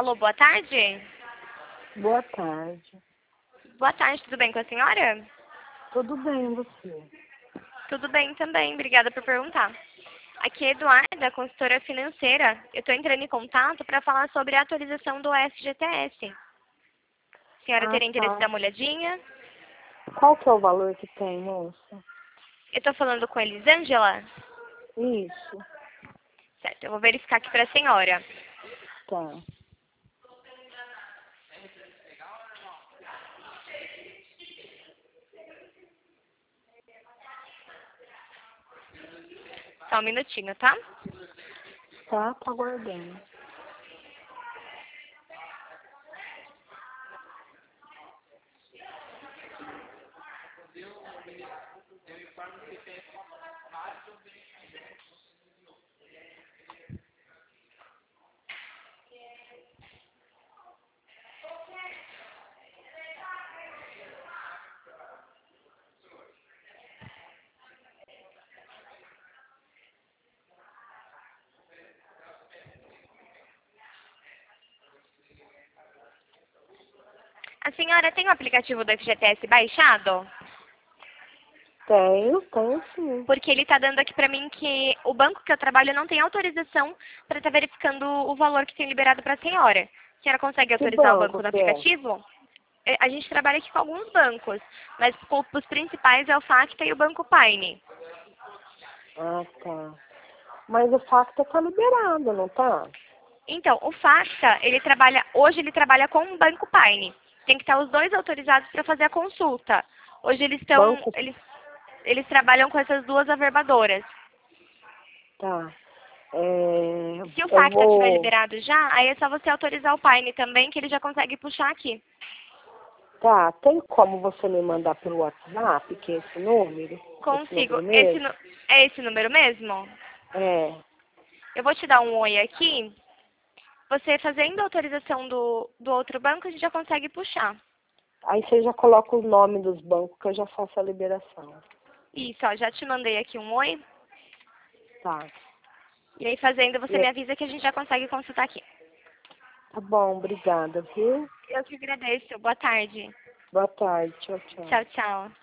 Alô, boa tarde? Boa tarde. Boa tarde, tudo bem com a senhora? Tudo bem, você? Tudo bem também, obrigada por perguntar. Aqui é Eduarda, consultora financeira. Eu estou entrando em contato para falar sobre a atualização do FGTS. A senhora Ah, teria interesse em tá. dar uma olhadinha? Qual que é o valor que tem, moça? Eu estou falando com a Elisângela? Isso, Certo, eu vou verificar aqui para a senhora. tá. Só um minutinho, tá? Tá, tô aguardando. A senhora tem o aplicativo do FGTS baixado? Tenho sim. Porque ele está dando aqui para mim que o banco que eu trabalho não tem autorização para estar verificando o valor que tem liberado para a senhora. A senhora consegue Que autorizar o banco banco no que é? aplicativo? A gente trabalha aqui com alguns bancos, mas os principais é o Facta e o Banco Paine. Ah, tá. Mas o Facta tá liberado, não tá? Então, o Facta, hoje ele trabalha com o Banco Paine. Tem que estar os dois autorizados para fazer a consulta. Hoje Banco, eles trabalham com essas duas averbadoras. tá. Se o Eu Facta estiver vou... liberado já, aí é só você autorizar o Paine também, que ele já consegue puxar aqui. Tá, tem como você me mandar pelo WhatsApp, que é esse número? Esse Consigo. número mesmo? É esse número mesmo? É. Eu vou te dar um oi aqui. Você fazendo a autorização do outro banco, a gente já consegue puxar. Aí você já coloca o nome dos bancos que eu já faço a liberação. Isso, ó, já te mandei aqui um oi. Tá. E aí fazendo, você me E- avisa que a gente já consegue consultar aqui. Tá bom, obrigada, viu? Eu que agradeço. Boa tarde. Boa tarde, tchau, tchau. Tchau, tchau.